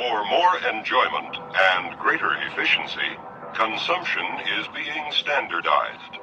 For more enjoyment and greater efficiency, consumption is being standardized.